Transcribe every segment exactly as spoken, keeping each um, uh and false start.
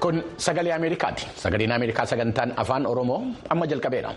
Kun sagalee Ameerikaati. Sagaleen Ameerikaa sagantaan afaan Oromoo amma jalqabeera.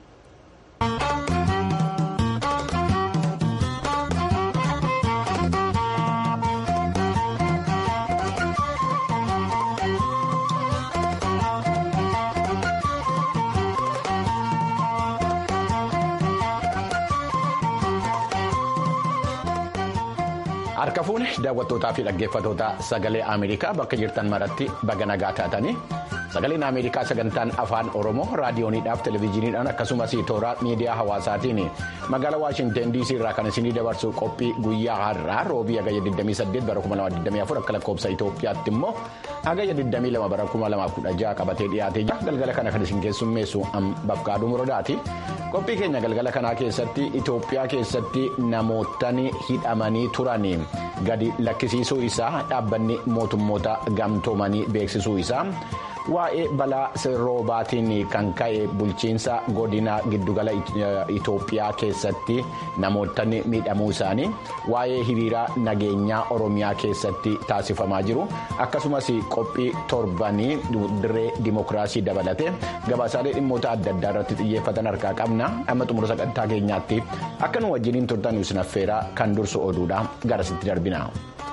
Harka fuune daawwattootaa fi dhaggeeffattoota sagalee Ameerikaa bakka jirtan maratti baga nagaa taatanii sagaleen Ameerikaa sagantaan afaan Oromoo raadiyooniidhaaf televezyiiniidhaan akkasumas toora miidiyaa hawaasaatiin magaalaa Waashinten D C irraa kan isinii dabarsu qophii guyyaa har'aa roobii hagayya digdamii saddeet bara kuma lamaaf digdamii afur akka lakkoofsa Itoophiyaatti immoo hagayya digdamii lama bara kuma lamaaf kudha jaha qabatee dhiyaatee jira. Galgala kana kan isin keessummeessu Bafqaaduu Muradaati. Qophii keenya galgala kanaa keessatti Itoophiyaa keessatti namootni hidhamanii turanii gadi lakkisiisuu isaa dhaabbanni mootummoota gamtoomanii beeksisuu isaa waa'ee balaa roobaatiin kan ka'e bulchiinsa godina giddugala Itoophiyaa keessatti namootni miidhamuu isaanii waa'ee hiriira nageenyaa Oromiyaa keessatti taasifamaa jiru akkasumas qophii torbanii dirree dimokiraasii dabalate gabaasaalee dhimmoota adda addaa irratti xiyyeeffatan harkaa qabna. Amma xumura sagantaa keenyaatti akka nu wajjiniin turtan isin affeeraa kan dursu oduudha garasitti darbina.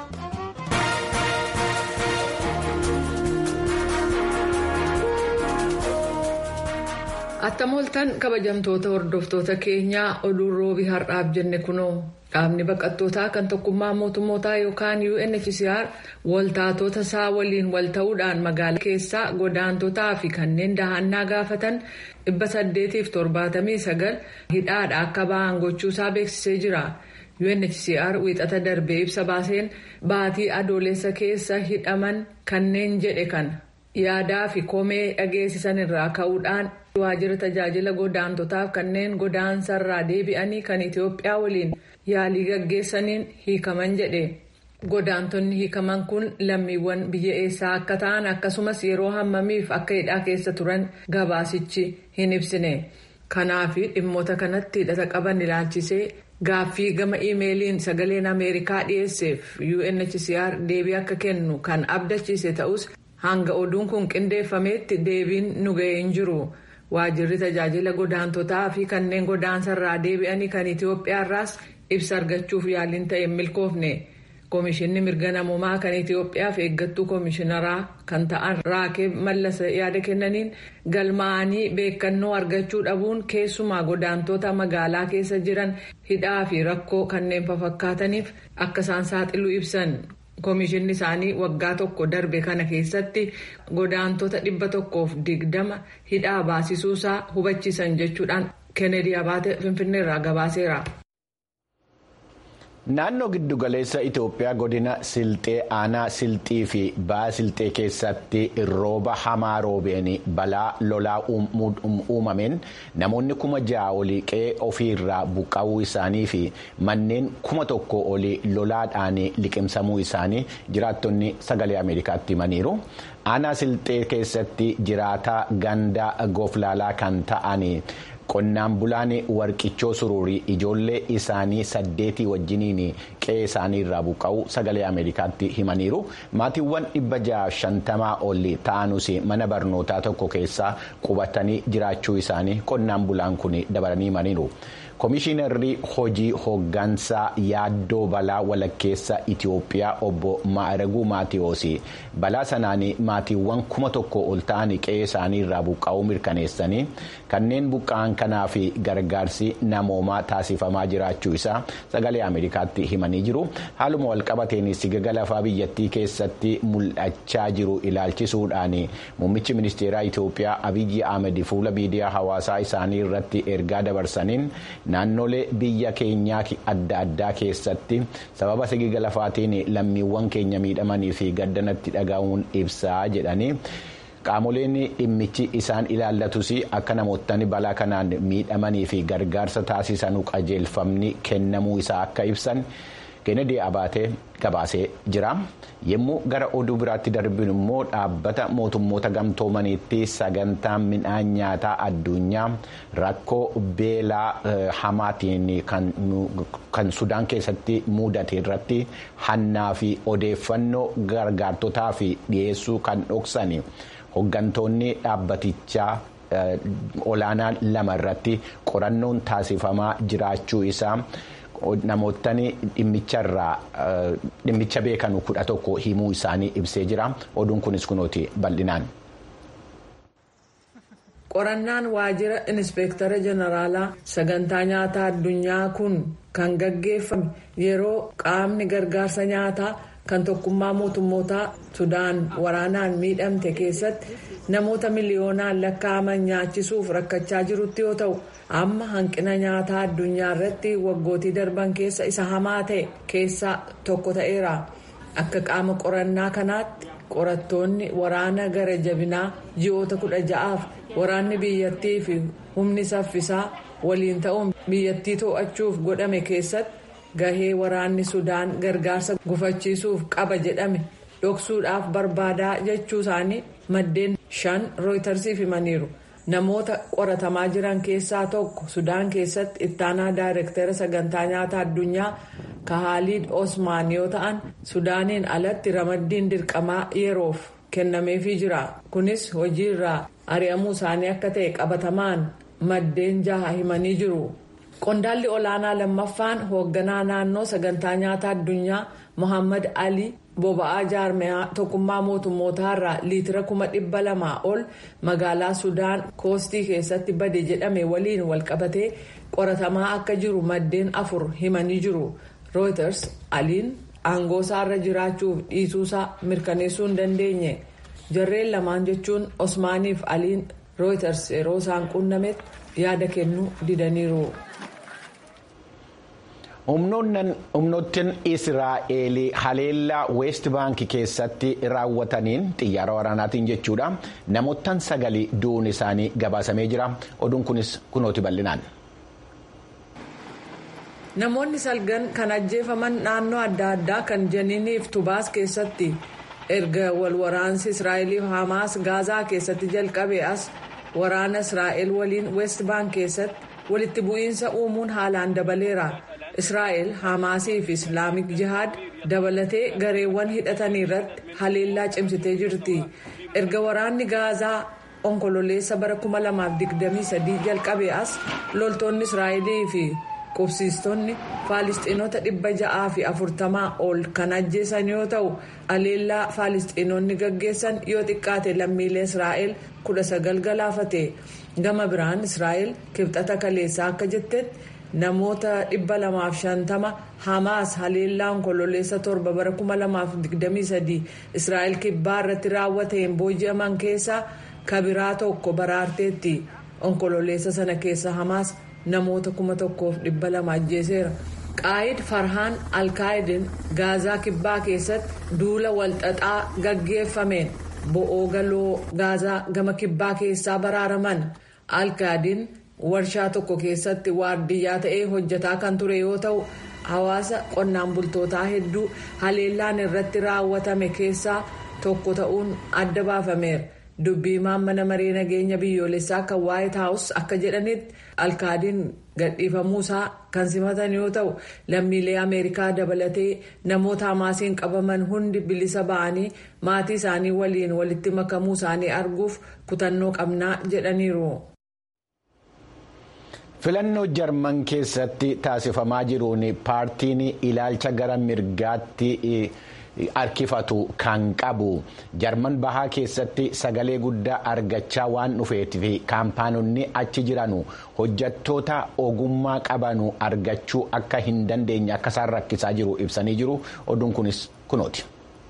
Attamoltan kabajamtoota hordoftoota keenyaa oduun roobii har'aaf jenne kunoo dhaabni baqattootaa kan tokkummaa mootummootaa yookaan U N H C R waltaatota isaa waliin wal ta'uudhaan magaalaa keessaa godaantotaa fi kanneen dahannaa gaafatan dhibba saddeetiif torbaatamii sagal hidhaadha akka ba'an gochuusaa beeksisee jira. U N H C R wiixata darbee ibsa baaseen baatii adoolessa keessa hidhaman kanneen jedhe kana yaadaa fi komee dhageessisan irraa ka'uudhaan waajjira tajaajila godaantotaaf kanneen godaansarraa deebi'anii kan Itoophiyaa waliin yaalii gaggeessaniin hiikaman jedhe. Godaantonni hiikaman kun lammiiwwan biyya eessaa akka ta'an akkasumas yeroo hammamiif akka hidhaa keessa turan gabaasichi hin ibsine. Kanaaf dhimmoota kanatti hidhata qaban ilaalchisee gaaffii gama iimeeliin sagaleen Ameerikaa dhiyeesseef U N H C R deebii akka kennu kan abdachiise ta'us hanga oduun kun qindeeffameetti deebiin nu ga'ee hin jiru. Waajjirri tajaajila godaantotaa fi kanneen godaansarraa deebi'anii kan Itoophiyaarraas ibsa argachuuf yaaliin ta'e milkoofne. Komishinni mirga namummaa kan Itoophiyaaf eeggattuu komishinaraa kan ta'an Raakeb Mallasa yaada kennaniin galmaa'anii beekannoo argachuu dhabuun keessumaa godaantota magaalaa keessa jiran hidhaa fi rakkoo kanneen fakkaataniif akka isaan saaxiluu ibsan. Komishinni isaanii waggaa tokko darbe kana keessatti godaantota dhibba tokkoof digdama hidhaa baasisuusaa hubachiisan jechuudhaan Kennedy Abaate Finfinneerraa gabaaseera. Naannoo giddugaleessa Itoophiyaa godina Silxee aanaa Silxii fi Ba'aa Silxee keessatti rooba hamaa roobeen balaa lolaa uumameen namoonni kuma ja'a olii qe'ee ofiirraa buqqa'uu isaanii fi manneen kuma tokko olii lolaadhaan liqimsamuu isaanii jiraattonni sagalee Ameerikaatti himaniiru. Aanaa Silxee keessatti jiraataa ganda Goflaalaa kan ta'an qonnaan bulaan Warqichoo Suruurii ijoollee isaanii saddeetii wajjiniin qe'ee isaanii irraa buqqa'uu sagalee Ameerikaatti himaniiru. Maatiiwwan dhibba jaha shantamaa olii ta'anus mana barnootaa tokko keessa qubatanii jiraachuu isaanii qonnaan bulaan kun dabalanii himaniiru. Komishinarri hojii hooggansaa yaaddoo balaa walakkeessa Itoophiyaa obbo Maaraguu Maatiyoos balaa sanaan maatiiwwan kuma tokko ol ta'an qe'ee isaanii irraa buqqa'uu mirkaneessanii kanneen buqqa'an kanaaf gargaarsi namoomaa taasifamaa jiraachuu isaa sagalee Ameerikaatti himanii jiru. Haaluma walqabateen sigaga lafaa biyyattii keessatti mul'achaa jiru ilaalchisuudhaan muummichi ministeeraa Itoophiyaa Abiyyi Ahmed fuula miidiyaa hawaasaa isaanii irratti ergaa dabarsaniin naannolee biyya keenyaa adda addaa keessatti sababa sigiga lafaatiin lammiiwwan keenya miidhamanii fi gaddanatti dhaga'uun ibsaa jedhanii qaamoleen dhimmichi isaan ilaallatus akka namootni balaa kanaan miidhamanii fi gargaarsa taasisanuu qajeelfamni kennamuu isaa akka ibsan Kennedy Abaatee gabaasee jira. Yommuu gara oduu biraatti darbinu immoo dhaabbata mootummoota gamtoomaniitti sagantaan midhaan nyaataa addunyaa rakkoo beelaa hamaatiin kan Sudaan keessatti mudate irratti hannaa fi odeeffannoo gargaartotaa fi dhiyeessuu kan dhoksan hooggantoonni dhaabbatichaa olaanaa lama irratti qorannoon taasifamaa jiraachuu isaa namootni dhimmicha beekan kudha tokko himuu isaanii ibsee jira. Oduun kunis kunooti bal'inaan. Qorannaan waajjira Inspeektara Jeneraalaa sagantaa nyaataa addunyaa kun kan gaggeeffame yeroo qaamni gargaarsa nyaataa kan tokkummaa mootummootaa Sudaan waraanaan miidhamte keessatti namoota miliyoonaan lakkaa'aman nyaachisuuf rakkachaa jirutti yoo ta'u, amma hanqina nyaataa addunyaa irratti waggootii darban keessa isa hamaa ta'e keessaa tokko ta'eera. Akka qaama qorannaa kanaatti qorattoonni waraana gara jabinaa ji'oota kudha ja'aaf waraanni biyyattii fi humni saffisaa waliin ta'uun biyyattii to'achuuf godhame keessatti gahee waraanni Sudaan gargaarsa gufachiisuuf qaba jedhame dhoksuudhaaf barbaadaa jechuu isaanii maddeen shan rooytarsiif himaniiru. Namoota qoratamaa jiran keessaa tokko Sudaan keessatti ittaanaa daayirektara sagantaa nyaataa addunyaa Kahaalid Osmaan yoo ta'an, Sudaaniin alatti ramaddiin dirqamaa yeroof kennameefii jira. Kunis hojiirraa ari'amuu isaanii akka ta'e qabatamaan maddeen jaha himanii jiru. Qondaalli olaanaa lammaffaan hoogganaa naannoo sagantaa nyaataa addunyaa Mohammad Ali boba'aa jaarmiyaa tokkummaa mootummootaa irraa liitira kuma dhibba lamaa ol magaalaa Sudaan koostii keessatti bade jedhame waliin walqabatee qoratamaa akka jiru maddeen afur himanii jiru. Reuters Aliin aangoosaa irra jiraachuuf dhiisuusaa mirkaneessuu hin dandeenye. Jarreen lamaan jechuun Osmaaniif Aliin Reuters yeroo isaan qunnametti yaada kennuu didaniiru. Humnootni Israa'eel haleellaa West Bank keessatti raawwataniin xiyyaara waraanaatiin jechuudha. Namoottan sagali du'uun isaanii gabaasamee jira. Oduun kunis kunooti bal'inaan. Namoonni salgan kan ajjeefaman naannoo adda addaa kan Janiiniif Tubaas keessatti erga wal waraansi Israa'eliif Hamaas Gaazaa keessatti jalqabe as waraana Israa'el waliin West Bank keessatti walitti bu'iinsa uumuun haalaan dabaleera. Israa'el Hamaasii fi Islaamik Jihaad dabalatee gareewwan hidhatanii irratti haleellaa cimsitee jirti. Erga waraanni Gaazaa onkololeessa bara kuma lamaaf digdamii sadii jalqabe as loltoonni Israa'elii fi qubsiistonni Faalistiinota dhibba ja'aa fi afurtamaa ol kan ajjeesan yoo ta'u, haleellaa Faalistiinonni gaggeessan yoo xiqqaate lammiilee Israa'el kudha sagal galaafate. Gama biraan Israa'el kibxata kaleessaa akka jettetti namoota dhibba lamaaf shantama Hamaas haleellaa onkololeessa torba bara kuma lamaaf digdamii sadii Israa'el kibbaa irratti raawwateen booji'aman keessaa kabiraa tokko baraarteetti. Onkololeessa sana keessa Hamaas namoota kuma tokkoof dhibba lama ajjeeseera. Qaayid Farhaan Alkaayidin Gaazaa kibbaa keessatti duula walxaxaa gaggeeffameen bo'oo galoo Gaazaa gama kibbaa keessaa baraaraman. Alkaayidin warshaa tokko keessatti waardiyyaa ta'ee hojjetaa kan ture yoo ta'u, hawaasa qonnaan bultootaa hedduu haleellaan irratti raawwatame keessaa tokko ta'uun adda baafameera. Dubbii mana maree nageenya biyyoolessaa kan White House akka jedhanitti Alkaayidin gadhiifamuusaa kan simatan yoo ta'u, lammiilee Ameerikaa dabalatee namoota Hamaasiin qabaman hundi bilisa ba'anii maatii isaanii waliin walitti makamuu isaanii arguuf kutannoo qabnaa jedhaniiru. Filannoo Jarman keessatti taasifamaa jiruun paartiin ilaalcha gara mirgaatti harkifatu kan qabu Jarman bahaa keessatti sagalee guddaa argachaa waan dhufeef kaampaanonni achi jiranu hojjettoota ogummaa qabanu argachuu akka hin dandeenye akka isaan rakkisaa jiru ibsanii jiru. Oduun kunis kunooti.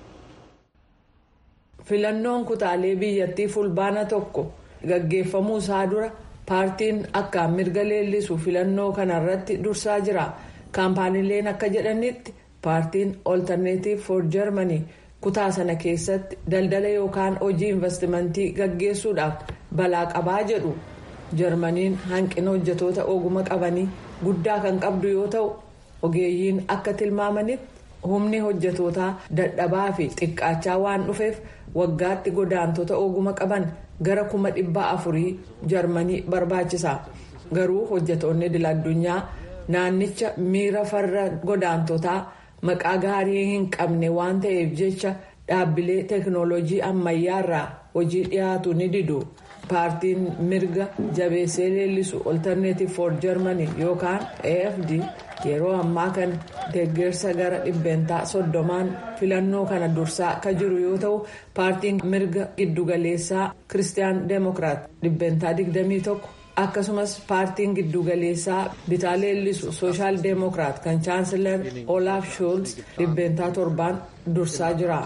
Filannoon kutaalee biyyattii fulbaana tokko gaggeeffamuu isaa dura paartiin akkaan mirga leellisu filannoo kanarratti dursaa jira. Kaampaaniileen akka jedhanitti paartiin Alternative for Germany kutaa sana keessatti daldala yookaan hojii investimentii gaggeessuudhaaf balaa qabaa jedhu. Jarmaniin hanqina hojjetoota ogummaa qabanii guddaa kan qabdu yoo ta'u, ogeeyyiin akka tilmaamanitti humni hojjetootaa dadhabaa fi xiqqaachaa waan dhufeef waggaatti godaantota oguma qaban gara kuma dhibba afurii jarmanii barbaachisa. Garuu hojjetoonni idil-addunyaa naannicha miira farra godaantotaa maqaa gaarii hin qabne waan ta'eef jecha dhaabbilee teeknooloojii ammayyaarraa hojii dhiyaatu ni didu. Paartiin mirga jabeessee leellisu Alternative for Germany yookaan A F D yeroo ammaa kan deeggarsa gara dhibbentaa soddomaan filannoo kana dursaa ka jiru yoo ta'u paartiin mirga giddugaleessaa Christian Democrat dhibbentaa digdamii tokko akkasumas paartiin giddugaleessaa bitaa leellisu Social Democrat kan Chancellor Olaf Scholz dhibbentaa torbaan dursaa jira.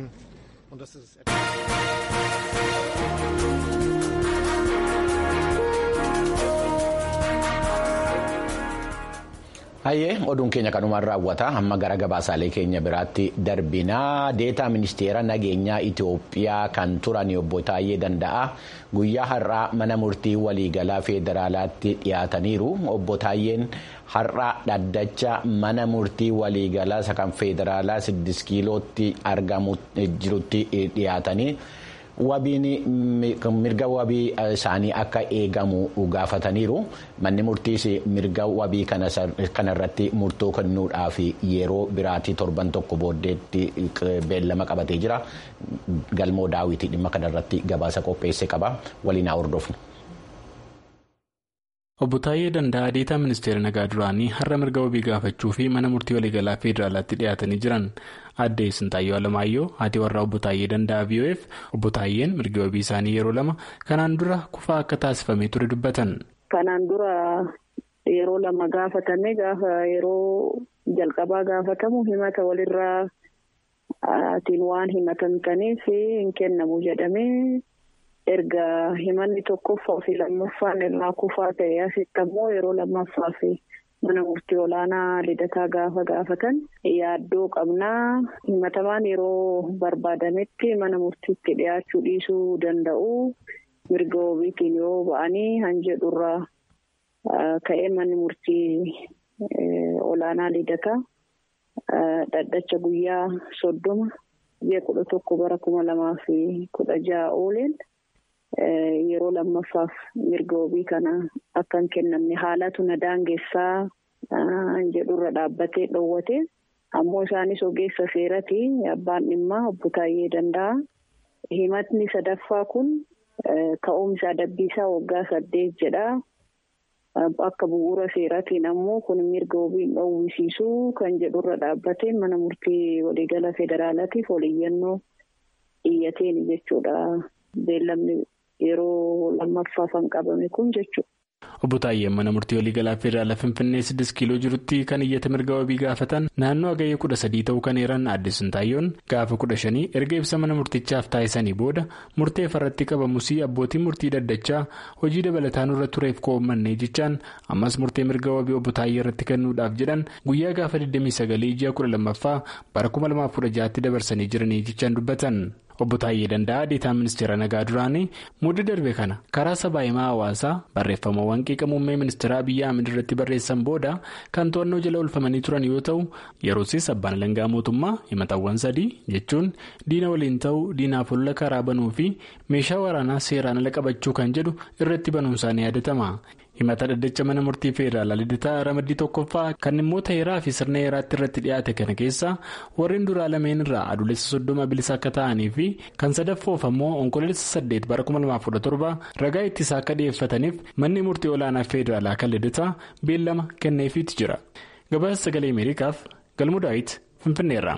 Hayyee oduun keenya kanumaan raawwata amma gara gabaasaalee keenya biraatti darbinaa deetaa ministeera nageenyaa Itoophiyaa kan turan obbo Taayyee Danda'aa guyyaa har'aa mana murtii waliigalaa federaalaatti dhiyaataniiru. Obbo Taayyeen har'aa dhaddacha mana murtii waliigalaa isa kan federaalaa siddis kiilootti argamu jirutti dhiyaatanii wabiin mirga wabii isaanii akka eegamu gaafataniiru. Manni murtiis mirga wabii kanarratti murtoo kennuudhaaf yeroo biraatii torban tokko booddeetti beellama qabatee jira. Galmoo daawwitii dhimma kanarratti gabaasa qopheesse qaba. Waliin haa hordofnu. Obbo Taayyee Danda'aa deetaa ministeera nagaa duraanii har'a mirga wabii gaafachuu fi mana murtii waliigalaa federaalaatti dhiyaatanii jiran. Aadde Sintaayyoo Alamaayyoo haati warraa obbo Taayyee Danda'aa V O F obbo Taayyeen mirga wabii isaanii yeroo lama kanaan dura kufaa akka taasifamee ture dubbatan. Kanaan dura yeroo lama gaafatame gaafa yeroo jalqabaa gaafatamu himata walirraa atiin waan himatamtaniif hin kennamu jedhamee erga himanni tokkoffaa fi lammaffaan irraa kufaa ta'e asitti ammoo yeroo lammaffaa fi mana murtii olaanaa lidataa gaafa gaafatan yaaddoo qabnaa himatamaan yeroo barbaadametti mana murtiitti dhiyaachuu dhiisuu danda'u mirga wabiitiin yoo ba'anii han jedhurraa ka'ee manni murtii olaanaa lidataa dhaddacha guyyaa soddoma ji'a kudha tokko bara kuma lamaa fi kudha ja'a ooleen yeroo lammaffaaf mirga wabii kana akka hin kennamne haalatu na daangessaa jedhurra dhaabbatee dhoowwate ammoo isaanis ogeessa seerati abbaan dhimmaa obbo Taayyee Danda'aa himatni sadaffaa kun ka'umsa adabbiisaa waggaa saddeet jedha akka bu'uura seeratiin ammoo kun mirga wabiin dhoowwisiisuu kan jedhurra dhaabbatee mana murtii waliigala federaalaatiif waliyyannoo iyyateen jechuudha beellamni yeroo lammaffaaf kan qabame kun jechuudha. Obbo Taayyeen mana murtii waliigalaa federaalaa Finfinnee siddis kiiloo jirutti kan iyyata mirga wabii gaafatan naannoo hagayya kudha sadii ta'uu kan eeran Aadde Sintaayyoon gaafa kudha shanii erga ibsa mana murtichaaf taasisanii booda murtee farratti qabamus abbootiin murtii dhaddachaa hojii dabalataan irra tureef koomannee jechaan ammas murtee mirga wabii obbo Taayyee irratti kennuudhaaf jedhan guyyaa gaafa digdamii sagalii ji'a kudha lammaffaa bara kuma lamaaf kudha ja'aatti dabarsanii jiranii jechaan dubbatan. Obbo Taayyee Danda'aa deetaa ministeera nagaa duraanii mudda darbe kana karaa sabaa himaa hawaasaa barreeffamawwan qiiqa muummee ministeera Abiyyi Ahmed irratti barreessan booda kan to'annoo jala oolfamanii turan yoo ta'u yeroosis abbaan alangaa mootummaa himatawwan sadii jechuun diina waliin ta'uu diinaaf lola karaa banuu fi meeshaa waraanaa seeraan ala qabachuu kan jedhu irratti banuunsaanii yaadatama. Himata dhaddacha mana murtii federaalaa lidataa ramaddii tokkoffaa kan dhimmoota heeraa fi sirna heeraatti irratti dhiyaate kana keessa warreen duraa lameen irraa adoolessa soddoma bilisa akka ta'anii fi kan sadaffoof ammoo onkoloolessa saddeet bara kuma lamaaf kudha torba ragaa ittisaa akka dhiyeeffataniif manni murtii olaanaa federaalaa kan lidataa beellama kenneefiitti jira. Gabaasa sagalee Ameerikaaf Galmuu Daawit Finfinneerraa.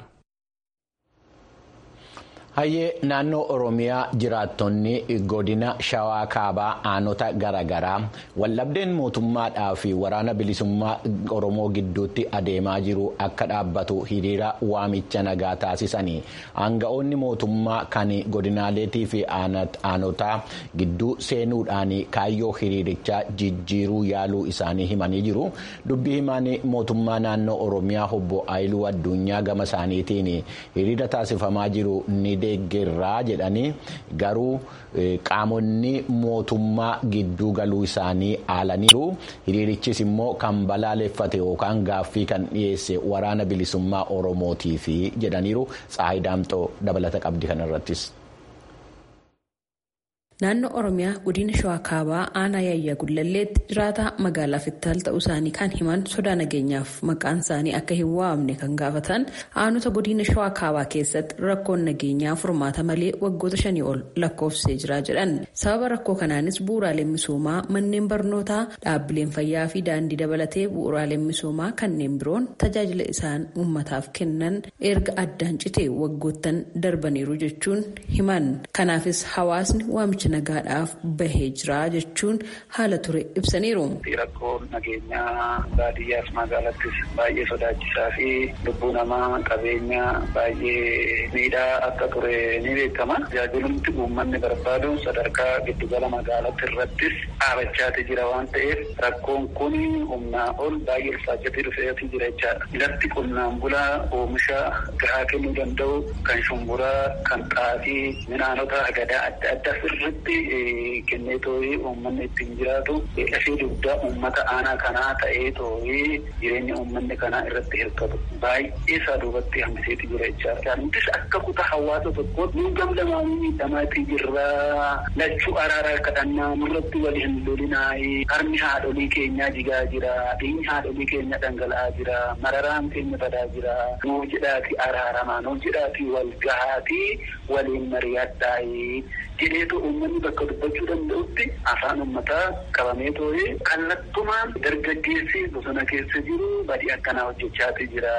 Hayyee naannoo Oromiyaa jiraattonni godina Shawaa Kaabaa aanota garaagaraa waldhabdeen mootummaadhaa fi waraana bilisummaa Oromoo gidduutti adeemaa jiru akka dhaabbatu hiriira waamicha nagaa taasisanii aanga'oonni mootummaa kan godinaaleetii fi aanotaa gidduu seenuudhaan kaayyoo hiriirichaa jijjiiruu yaaluu isaanii himanii jiru. Dubbii himaan mootummaa naannoo Oromiyaa obbo Aayiluu Addunyaa gama isaaniitiin hiriira taasifamaa jiru ni deeggarraa jedhanii garuu qaamonni mootummaa gidduu galuu isaanii haalaniiru. Hiriirichis immoo kan balaaleffate yookaan gaaffii kan dhiyeesse waraana bilisummaa Oromootiif jedhaniiru. Tsaayi Daamxoo dabalata qabdi kanarrattis. Naannoo Oromiyaa godina Shawaa Kaabaa aanaa Yaayyaa Gullalleetti jiraataa magaalaa Fittaal ta'uu isaanii kan himan sodaa nageenyaaf maqaan isaanii akka hin waamne kan gaafatan aanota godina Shawaa Kaabaa keessatti rakkoon nageenyaa furmaata malee waggoota shanii ol lakkoofsee jira jedhan. Sababa rakkoo kanaanis bu'uuraaleen misoomaa manneen barnootaa dhaabbileen fayyaa fi daandii dabalatee bu'uuraaleen misoomaa kanneen biroon tajaajila isaan uummataaf kennan erga addaan citee waggoottan darbaniiru jechuun himan. Kanaafis hawaasni waamicha nagaadhaaf bahee jira jechuun haala ture ibsaniiru. Rakkoon nageenyaa baadiyyaas magaalattis baay'ee sodaachisaa fi lubbuu namaa qabeenya baay'ee miidhaa akka ture ni beekama. Tajaajilumti uummanni barbaadu sadarkaa giddugala magaalatti irrattis dhaabachaati jira waan ta'eef rakkoon kun humnaa ol baay'ee ulfaachatee dhufeetii jira jechaadha. Lafti qonnaan bulaa oomisha gahaa kennuu danda'u kan shumburaa, kan xaafii, midhaanota agadaa adda addaa irratti kennee too'ee uummanni ittiin jiraatu lafee dugdaa uummata aanaa kanaa ta'ee too'ee jireenya uummanni kanaa irratti hirkatu baay'ee isaa duubatti hambiseeti jira jechaadha. Innis akka kutaa hawaasa tokkooti nu gamlamaanii miidhamaatii jirra lachuu araaraa kadhannaa nurratti wali hin lolinaayi harmi haadholii keenyaa jigaa jira dhiigni haadholii keenya dhangala'aa jira mararaan keenya badaa jira nuu jedhaati araaramaa nuu jedhaati wal gahaati waliin mari'adhaayi jedheetu uummanni bakka dubbachuu danda'utti afaan uummataa qabamee too'ee kallattumaan dargaggeessi bosona keessa jiru badii akkanaa hojjechaati jira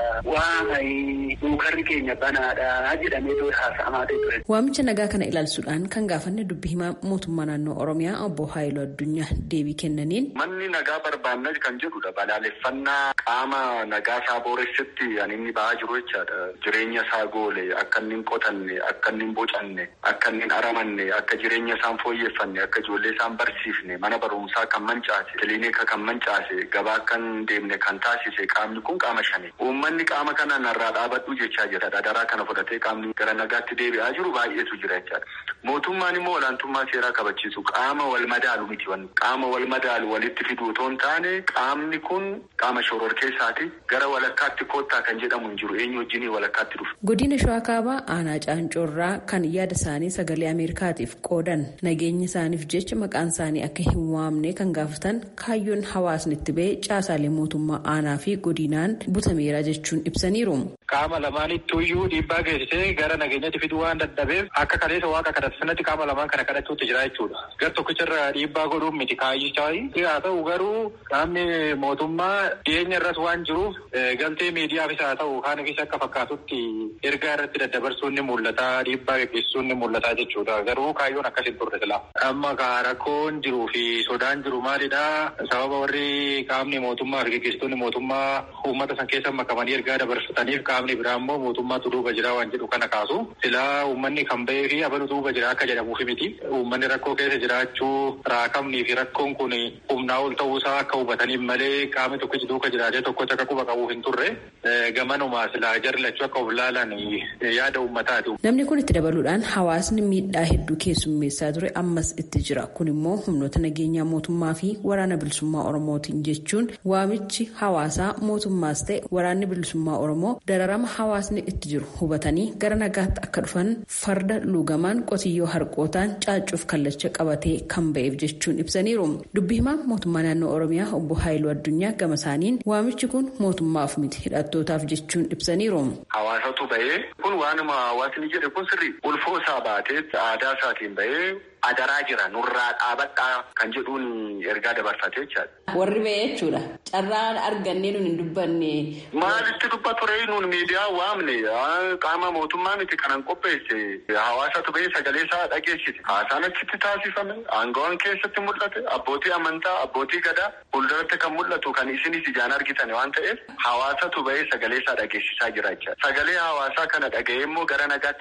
waa'ee duukarri keenya banaadha jedhamee too'ee haasa'amaa ture. Waamicha nagaa kana ilaalsuudhaan kan gaafanne dubbi himaa mootummaa naannoo Oromiyaa obbo Haayiluu Addunyaa deebii kennaniin. Manni nagaa barbaanna kan jedhudha balaaleffannaa qaama nagaa isaa booressetti ani inni ba'aa jiru jechaadha. Jireenya isaa goole akka inni hin qotanne akka inni hin bocanne akka inni hin aramanne akka jireenya isaan fooyyeffanne akka ijoollee isaan barsiifne mana barumsaa kan mancaase kiliinika kan mancaase gabaa kan deemne kan taasise qaamni kun qaama shanii uummanni qaama kana narraa dhaabadhu jechaa jira daraa kana fudhatee qaamni gara nagaatti deebi'aa jiru baay'eetu jira jechaadha. Mootummaan immoo olaantummaa seeraa kabachiisu qaama wal madaalu miti wanni qaama wal madaalu walitti fiduu otoo hin taane qaamni kun qaama shororkeessaati gara walakkaatti koottaa kan jedhamu hin jiru eenyu wajjinii walakkaatti dhufu. Godina Shawaa Kaabaa aanaa Caancoorraa kan yaada isaanii sagalee Ameerikaatiif qoodan nageenya isaaniif jecha maqaan isaanii akka hin waamne kan gaafatan kaayyoon hawaasni itti ba'e caasaalee mootummaa aanaa fi godinaan butameera jechuun ibsaniiru. Qaama lamaanitti iyyuu dhiibbaa geessisee gara nageenyatti fiduu waan dadhabeef akka kaleessa waaqa kadhate sanatti qaama lamaan kana kadhachuutti jira jechuudha. Gar tokkicharra dhiibbaa godhuun miti kaayyichaa haa ta'u garuu qaamni mootummaa dhiyeenya irras waan jiruuf galtee miidiyaafis haa ta'u kaanifis akka fakkaatutti ergaa irratti daddabarsuun ni mul'ata dhiibbaa gaggeessuun ni mul'ata jechuudha. Garuu kaayyoon akkas hin turre silaa. Amma rakkoon jiruu fi sodaan jiru maalidha? Sababa warri qaamni mootummaa fi gaggeessitoonni mootummaa uummata san keessa makamanii ergaa dabarsataniif qaamni biraa immoo mootummaatu duuba jira waan jedhu kana kaasu. Silaa uummanni kan bahee fi abalu duuba jira akka jedhamuuf miti. Uummanni rakkoo keessa jiraachuu raakamnii fi rakkoon kun humnaa ol ta'uusaa akka hubataniif malee qaamni tokkichi duuka jiraatee tokkocha akka quba qabuuf hin turre gamanuma silaa jarlachuu akka of laalan yaada uummataati. Namni kun itti dabaluudhaan hawaasni miidhaa hedduu keessummeessaa ture ammas itti jira. Kun immoo humnoota nageenyaa mootummaa fi waraana bilisummaa Oromootiin jechuun waamichi hawaasaa mootummaas ta'e waraanni bilisummaa Oromoo dararama hawaasni itti jiru hubatanii gara nagaatti akka dhufan farda luugamaan qotiyyoo harqootaan caaccuuf kallacha qabatee kan ba'eef jechuun ibsaniiru. Dubbi himaa mootummaa naannoo Oromiyaa obbo Haayiluu Addunyaa gama isaaniin waamichi kun mootummaaf miti hidhattootaaf jechuun ibsaniiru. Hawaasatu ba'ee kun waanuma hawaasni jedhe kun sirrii ulfoo isaa baatee aadaa isaatiin ba'ee adaraa jira nurraa dhaabadhaa kan jedhuun ergaa dabarfatee jechaadha. Warri ba'ee jechuudha. Carraan argannee nuun hin dubbanne. Maalitti dubbatu ree nuun miidiyaa waamne qaama mootummaa miti kanan qopheesse hawaasatu ba'ee sagalee isaa dhageessite haasaan achitti taasifame aangawaan keessatti mul'ate abbootii amantaa abbootii gadaa fuulduratti kan mul'atu kan isinis ijaan argitan waan ta'eef hawaasatu ba'ee sagalee isaa dhageessisaa jira jechaadha. Sagalee hawaasaa kana dhaga'ee immoo gara nagaatti kan deebi'e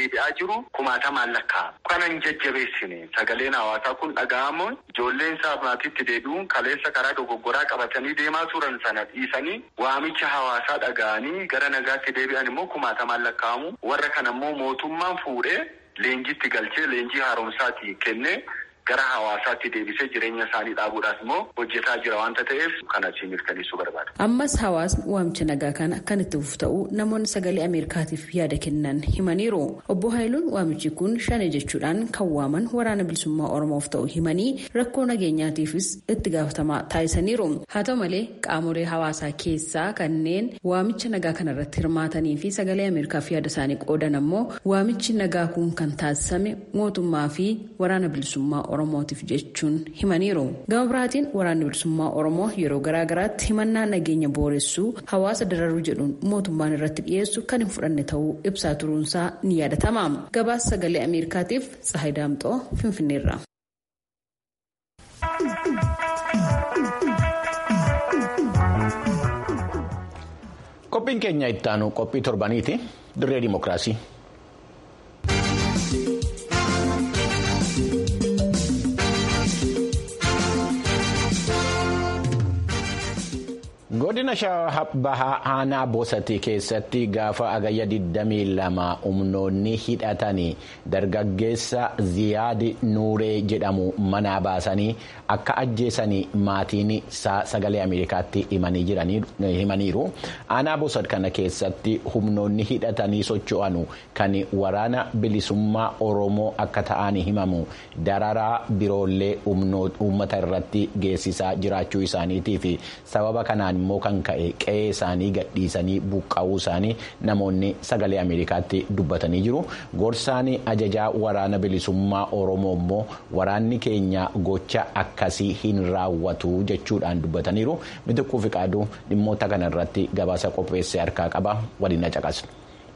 deebi'aa jiru kumaatamaan lakkaa'ama. Kanan jajjabeessine sagaleen hawaasaa kun dhaga'amuun ijoolleen isaa maatiitti deebi'uun kaleessa karaa dogoggoraa qabatanii deemaa turan sana dhiisanii waamicha hawaasaa dhaga'anii gara nagaatti deebi'an immoo kumaatamaan lakkaa'amu. Warra kana immoo mootummaan fuudhee leenjitti galchee leenjii haaromsaatti kennee gara hawaasaatti deebisee jireenya isaanii dhaabuudhaaf immoo hojjetaa jira waanta ta'eef kanatti mirkaneessuu barbaada. Ammas hawaasni waamicha nagaa kana kan itti fufu ta'uu namoonni sagalee Ameerikaatiif yaada kennan himaniiru. Obbo Haayiluun waamichi kun shanee jechuudhaan kan waaman waraana bilisummaa Oromoof ta'uu himanii rakkoo nageenyaatiifis itti gaafatamaa taasisaniiru. Haa ta'u malee qaamolee hawaasaa keessaa kanneen waamicha nagaa kanarratti hirmaatanii fi sagalee Ameerikaaf yaada isaanii qoodan ammoo waamichi nagaa kun kan taasisame mootummaa fi waraana bilisummaa Oromootiif jechuun himaniiru. Gama biraatiin waraanni bilisummaa Oromoo yeroo garaa garaatti himannaa nageenya booressuu hawaasa dararuu jedhuun mootummaan irratti dhiyeessu kan hin fudhanne ta'uu ibsaa turuunsaa ni yaadatama. Gabaasa sagalee Ameerikaatiif Tsahaay Daamxoo Finfinneerra. Qophiin keenya itti aanu qophii torbaniiti. Dirree Dimookiraasii. Godina Shawaa Bahaa Aanaa Bosatii keessatti gaafa agayya digdamii lama humnoonni hidhatanii dargaggeessa Ziyaad Nuuree jedhamu manaa baasanii akka ajjeesanii maatiin sagalee Ameerikaatti himaniiru. Aanaa Bosat kana keessatti humnoonni hidhatanii socho'anu kan waraana bilisummaa Oromoo akka ta'an himamu dararaa biroollee uummata irratti geessisaa jiraachuu isaaniitii fi sababa kanaan immoo kan ka'e qe'ee isaanii gadhiisanii buqqa'uu isaanii namoonni sagalee Ameerikaatti dubbatanii jiru. Gorsaan ajajaa waraana bilisummaa Oromoo immoo waraanni keenya gocha akkasii hin raawwatu jechuudhaan dubbataniiru. Mitikkuu Fiqaaduu dhimmoota kanarratti gabaasa qopheessee harkaa qaba. Waliin caqasnu.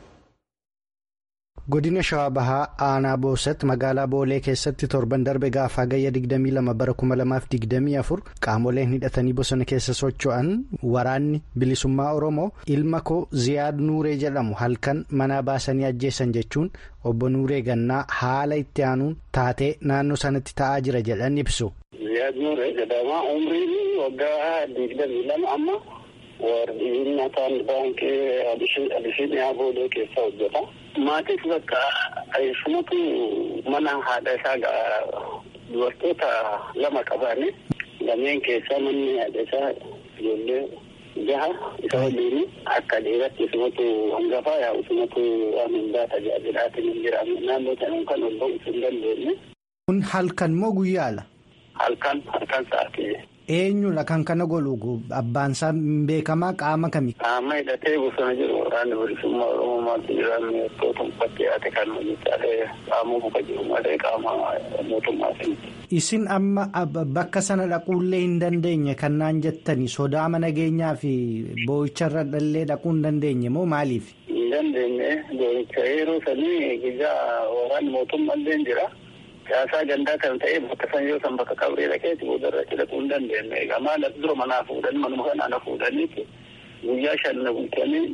Godina Shawaa Bahaa Aanaa Boosat magaalaa Boolee keessatti torban darbe gaafa agayya digdamii lama bara kuma lamaaf digdamii afur qaamoleen hidhatanii bosona keessa socho'an waraanni bilisummaa Oromoo ilma koo Ziyaad Nuuree jedhamu halkan manaa baasanii ajjeessan jechuun obbo Nuuree Gannaa haala itti aanuun taatee naannoo sanatti ta'aa jira jedhan ibsu. Ziyaad Nuuree jedhama umriin waggaa digdamii lama amma warreen nyaatan baankii Abisiiniyaa Boolee keessa hojjeta. Maatis bakka sumatu mana haadha isaa dubartoota lama qabani lameen keessaa manni haadha isaa ijoollee jaha isa waliin akka dhiiratti sumatu hangafaa yaa sumatu waan hundaa tajaajilaatiin hin jiraanne naannoo sanaan kan ol ba'u hin dandeenye. Kun halkan moo guyyaala? Halkan halkan sa'aatii. Eenyudha kan kana godhu abbaansaa beekamaa qaama kamii? Qaama hidhatee bosona jiru waraanni bilisummaa Oromoo maatii jiraanne toota uffattee haate kan hojjetaadhe qaama buka jiru malee qaama mootummaatiin. Isin amma bakka sana dhaquullee hin dandeenye kan naan jettani sodaa mana nageenyaa fi boo'icharra dhallee dhaquu hin dandeenye moo maaliif? Hin dandeenye boo'icha yeroo sanii gijaa waraanni mootummaallee jira. Siyaasaa gandaa kan ta'e bakka san yoo san bakka qabree dhaqeeti boodarra dhaquu hin dandeenye. Egaa maal dura manaa fuudhanii manuma kanaan fuudhaniiti guyyaa shan bulchanii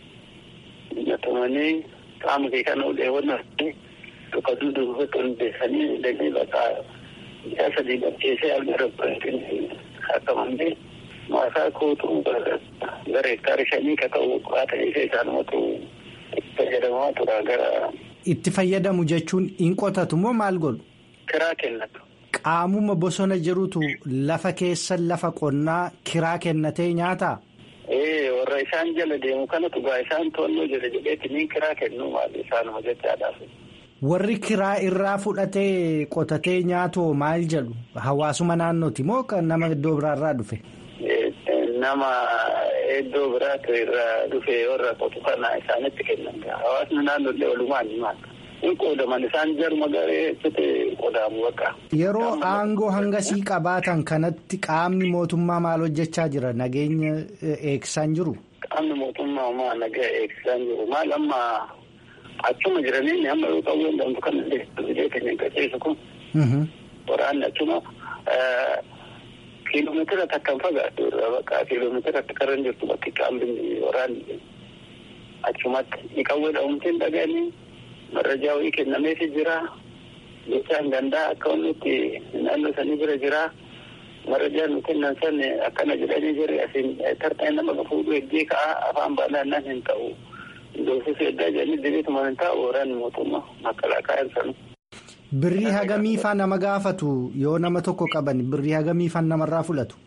natumanii qaama kee kana uleewwannanii tokko duuduufa hundeessanii dagee bakka guyyaa sadii barkeessee alga rabbatiin haqamanii maasaa kootuu gara hektaara shanii ka ta'u qaata ishee isaanumatu fayyadamaa tura gara. Itti fayyadamu jechuun hin qotatu moo maal godhu? Kiraa kennatu. Qaamuma bosona jirutu lafa keessa lafa qonnaa kiraa kennatee nyaataa? Ee warra isaan jala deemu kanatu gaa isaan to'annoo jala jedheeti ni kiraa kennuu maal isaanuma jechaadhaaf. Warri kiraa irraa fudhatee qotatee nyaatu maal jedhu hawaasuma naannooti moo kan nama iddoo biraarraa dhufe? Nama iddoo biraatu irraa dhufe warra qotu kana isaanitti kennan hawaasni naannoollee walumaan ni maal hin qoodaman isaan jaruma garee qoodamu bakka. Yeroo aangoo hangasii qabaatan kanatti qaamni mootummaa maal hojjechaa jira nageenya eegsisaan jiru? Qaamni mootummaa maal nagaa eegsisaan jiru maal amma achuma jiranii amma yoo ta'u danda'u kan biyya keenya qaceessu kun waraanni achuma. Kiiloomeetira takkaan fagaatu irraa bakka kiiloomeetira takkarra jirtu bakki qaamni waraanni achumatti ni qawwee dha'umteen dhaga'anii marrajaa wayii kennameefii jira. Jechaan gandaa akka wanti naannoo sanii bira jira. Marrajaa nu kennan san akkana jedhanii jirri asiin tartaan nama fuudhu heddii ka'a afaan baanaan hin ta'u. Doofis eddaa jedhanii dibeetuma hin taa'u waraan mootummaa makalaakaan sanu. Birrii hagamiifaa nama gaafatu yoo nama tokko qaban birrii hagamiifaa namarraa fudhatu?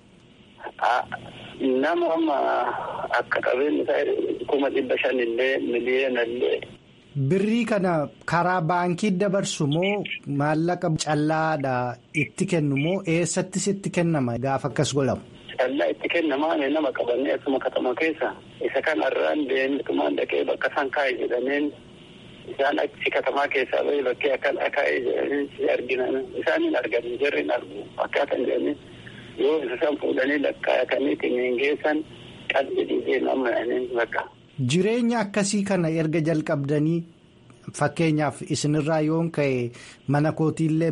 Nama amma akka qabeenyi isaa kuma dhibba shanillee miliyoonallee. Birrii kana karaa baankii dabarsu moo maallaqa callaadha itti kennu moo eessattis itti kennama gaafa akkas godhamu? Callaa itti kennamaa nama qabannee asuma katama keessa isa kanarraan deemtumaan dhaqee bakka isaan kaa'e jedhameen. Isaan achi katamaa keessaa bahee bakkee akkan akaa'ee jedhanii arginan isaan hin argamu jarri hin argu akkaataan jedhanii yoo isaan fuudhanii lakkaa'ataniitiin hin geessan qalbii dhiibee nama bakka. Jireenya akkasii kana erga jalqabdanii fakkeenyaaf isinirraa yoon ka'e mana kootiillee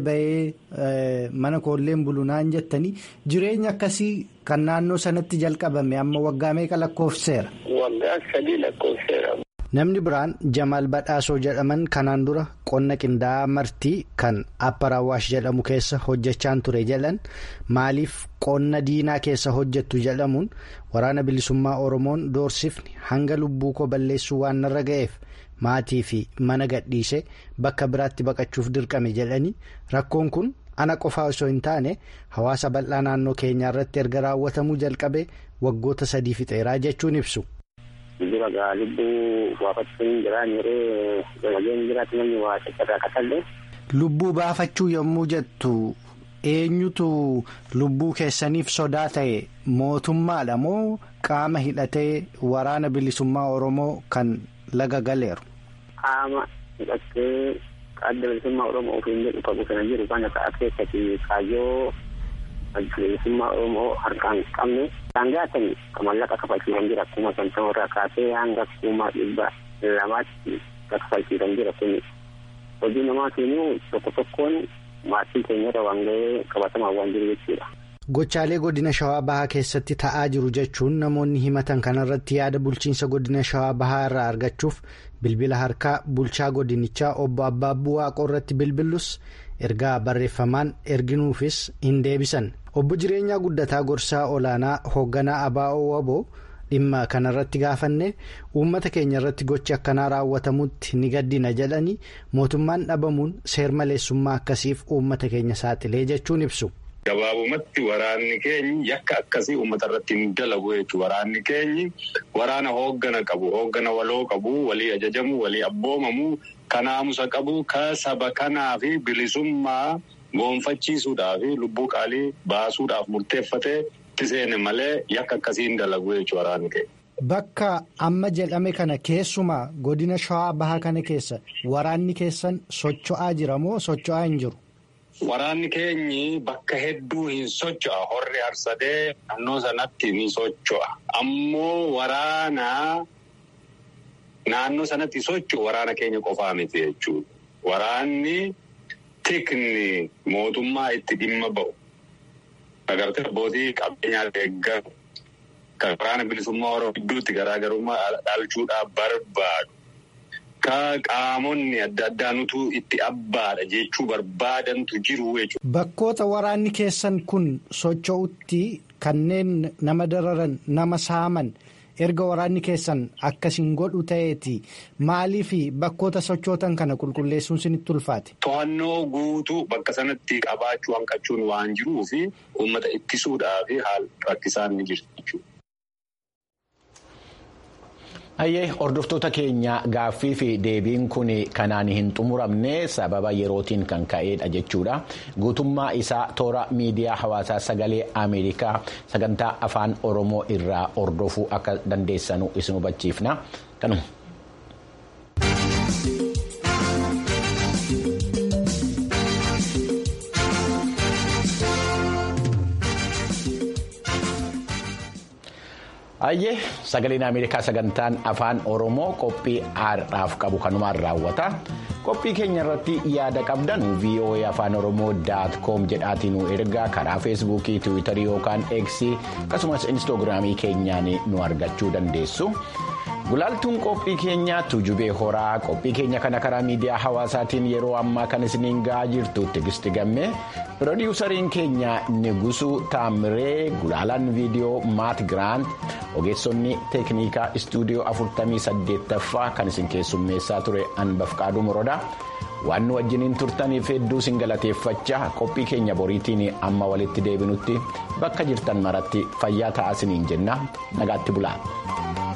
bahee mana koolleen bulunaan jettanii jireenya akkasii kan naannoo sanatti jalqabame amma waggaa meeqa lakkoofseera? Waggaa sadii lakkoofseera. Namni biraan Jamaal Badhaasoo jedhaman kanaan dura qonna qindaa'aa martii kan Apparaawaash jedhamu keessa hojjechaan ture jedhan maaliif qonna diinaa keessa hojjettu jedhamuun waraana bilisummaa Oromoon doorsifni hanga lubbuu koo balleessuu waan narra ga'eef maatii fi mana gadhiisee bakka biraatti baqachuuf dirqame jedhanii rakkoon kun ana qofaa osoo hin taane hawaasa bal'aa naannoo keenyaa irratti erga raawwatamuu jalqabee waggoota sadii fixeeraa jechuun ibsu. Dura gaa lubbuu baafachuun jiraan yeroo gamageen jiraatu namni waa shakkarraa kasallee. Lubbuu baafachuu yommuu jettu eenyutu lubbuu keessaniif sodaa ta'e mootummaadha moo qaama hidhatee waraana bilisummaa Oromoo kan laga galeeru? Qaama hidhatee adda bilisummaa Oromoo ofiin jedhu qabu kana jiru kana ta'a keessatti kaayyoo bilisummaa Oromoo harkaan qabne. Sangaatan mallaqa kafalchiisan jira akkuma shantama irraa kaasee hanga kuma dhibba lamaatti kafalchiisan jira kun hojii namaa keenyu tokko tokkoon maatii keenyarra waan ga'ee qabatamaa waan jiru jechuudha. Gochaalee godina Shawaa Bahaa keessatti ta'aa jiru jechuun namoonni himatan kanarratti yaada bulchiinsa godina Shawaa Bahaa irraa argachuuf bilbila harkaa bulchaa godinichaa obbo Abbaabbuu Waaqoo irratti bilbillus ergaa barreeffamaan erginuufis hin deebisan. Obbo Jireenyaa Guddataa Gorsaa Olaanaa hoogganaa Abaa'oo Waboo dhimma kanarratti gaafanne uummata keenya irratti gochi akkanaa raawwatamutti ni gaddina jedhanii mootummaan dhabamuun seermaleessummaa akkasiif uummata keenya saaxilee jechuun ibsu. Gabaabumatti waraanni keenyi yakka akkasii uummata irratti hin dalagu jechuudha. Waraanni keenyi waraana hooggana qabu, hooggana waloo qabu, walii ajajamu, walii abboomamu, kanaamusa qabu, ka saba kanaa fi bilisummaa goonfachiisuudhaaf lubbuu qaalii baasuudhaaf murteeffatee itti seene malee yakka akkasii hin dalagu jechuudha waraanni keenya. Bakka amma jedhame kana keessumaa godina Shawaa Bahaa kana keessa waraanni keessan socho'aa jira moo socho'aa hin jiru? Waraanni keenyi bakka hedduu hin socho'a. Horri harsadee naannoo sanatti ni socho'a. Ammoo waraana naannoo sanatti socho'u waraana keenya qofaa miti jechuudha. Waraanni tikni mootummaa itti dhimma ba'u. Agartee abbootii qabeenyaa deeggaru. Kan waraana bilisummaa Oromoo gidduutti garaagarummaa dhalchuudhaaf barbaadu. Ka qaamonni adda addaa nutu itti abbaadha jechuu barbaadantu jiru jechuudha. Bakkoota waraanni keessan kun socho'utti kanneen nama dararan nama saaman erga waraanni keessan akkasiin godhu ta'eeti maaliif bakkoota sochootan kana qulqulleessuun sinitti ulfaate? To'annoo guutuu bakka sanatti qabaachuu hanqachuun waan jiruuf uummata ittisuudhaaf haala rakkisaan ni jirti jechuudha. Ayyee hordoftoota keenya gaaffii fi deebiin kun kanaan hin xumuramne sababa yerootiin kan ka'edha jechuudha. Guutummaa isaa toora miidiyaa hawaasaa sagalee Ameerikaa sagantaa afaan Oromoo irraa hordofuu akka dandeessanu isin hubachiifna. Kanuma. Ayyee sagaleen Ameerikaa sagantaan afaan Oromoo qophii har'aaf qabu kanumaan raawwata. Qophii keenya irratti yaada qabdan v o a afaan oromoo daat koom jedhaatiin nu ergaa karaa feesbuukii, tiwiitarii yookaan eeksii akkasumas inistoogiraamii keenyaan nu argachuu dandeessu. Gulaaltuun qophii keenyaa Tuujubee Horaa qophii keenya kana karaa miidiyaa hawaasaatiin yeroo ammaa kan isiniin ga'aa jirtu Tigisti Gammee piroodiwusariin keenya Nigusuu Taamiree Gulaalaan viidiyoo Maat Giraant ogeessonni teeknikaa istuudiyoo afurtamii saddeettaffaa kan isin keessummeessaa ture Anbafqaaduu Morodaa waan nu wajjiniin turtaniif hedduu isin galateeffachaa qophii keenya boriitiin amma walitti deebinutti bakka jirtan maratti fayyaa ta'aa isiniin jenna nagaatti bulaa.